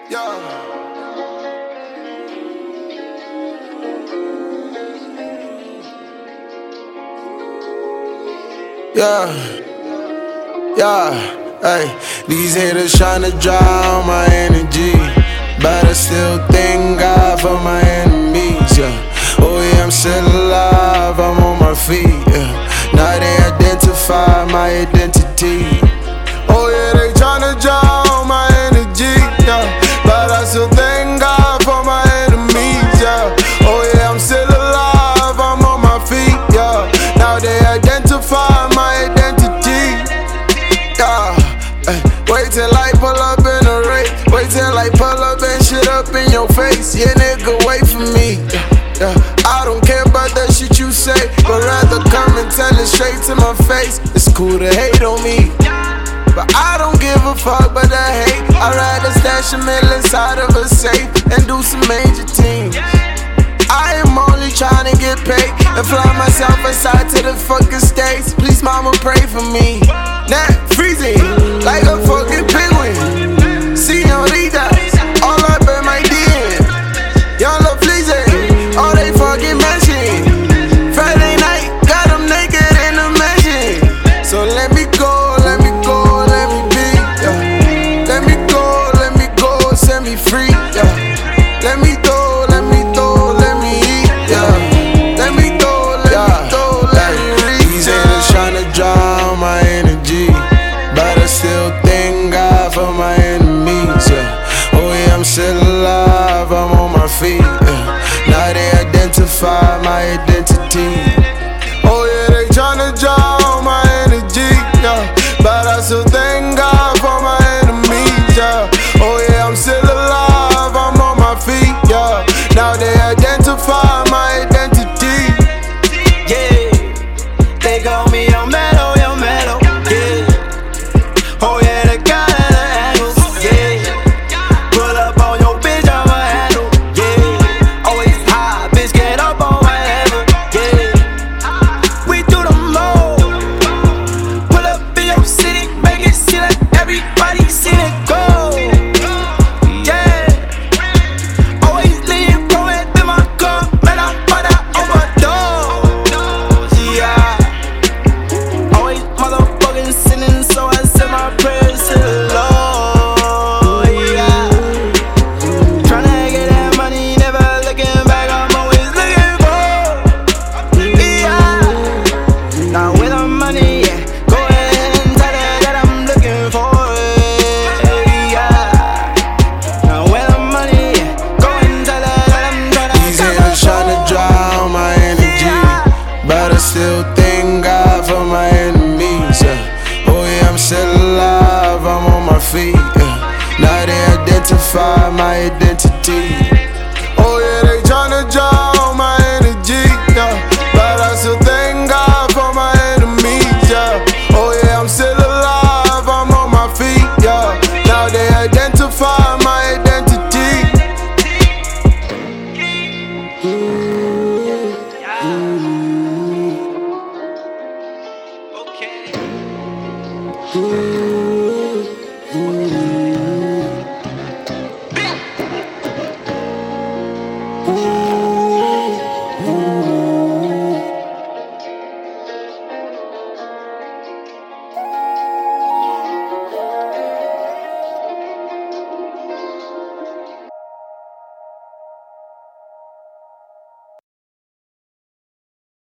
Hey, these haters tryna drown my energy, but I still thank God for my enemies, Oh yeah, I'm still alive, I'm on my feet, Now they identify my identity. Oh yeah, they tryna drown my energy, but I still thank God for my enemies, Oh yeah, I'm still alive, I'm on my feet, Now they identify my identity. Wait till I pull up in a race. Wait till I pull up and shit up in your face. Yeah, nigga, wait for me. I don't care about that shit you say, but rather come and tell it straight to my face. It's cool to hate on me, but I don't give a fuck about that hate. I'd rather stash a mill inside of a safe and do some major things. I am only trying to get paid and fly myself aside to the fucking States. Please, mama, pray for me. Not freezing like a fucking penguin. Señoritas, all up in my DM. Young love fleazing, all they fucking mention. Friday night, got them naked in the mansion. So let me go, let me go, let me be, Let me go, set me free, Let me go, let me go, let me eat, Let me go, let me reach, These haters tryna drown my energy, but I still thank God for my enemies, Oh yeah, I'm still alive, I'm on my feet, Now they identify my identity. Oh yeah, they tryna drown my energy, but I still thank God for my enemies, Oh yeah, I'm still alive, I'm on my feet, Now they identify my identity. Yeah, they call me Young Mellow, yeah. Oh yeah, the guy at the angles, yeah. Pull up on your bitch, I'm a handle, yeah. Always high, bitch, get up on my level, yeah. We do the most. Pull up in your city, make it see like everybody see it go. Yeah, always lean, throw it in my cup, man, I'm about to overdose. Yeah, always motherfucking sinning, so I send my prayers to the Lord. Yeah, tryna get that money, never looking back, I'm always looking forward. Yeah, now with the money, yeah, go ahead and tell her that I'm looking for it. Yeah, now with the money, yeah, go and tell her that I'm These haters tryna drown my energy, but I still thank God for my enemies, Oh yeah, I'm still alive, I'm on my feet, Now they identify my identity.